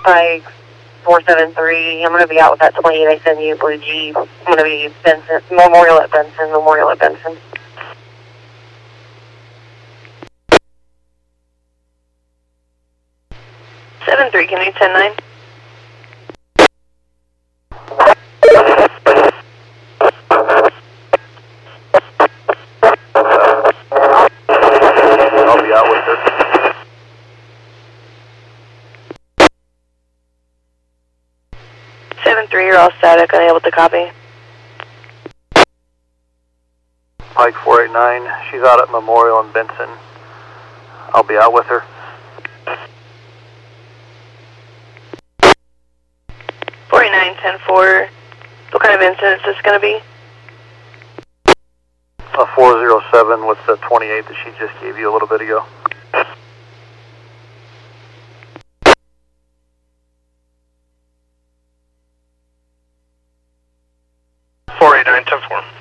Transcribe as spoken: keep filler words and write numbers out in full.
Pike four seven three. I'm going to be out with that twenty-eight I send you, Blue Jeep. I'm going to be Benson, Memorial at Benson, Memorial at Benson. seven three, can you ten nine? I'll be out with her. seven three, you're all static, unable to copy. Pike four eight nine, she's out at Memorial in Benson. I'll be out with her. four eight nine, ten four, what kind of incident is this going to be? A four zero seven with the twenty-eight that she just gave you a little bit ago. four eight nine, ten four.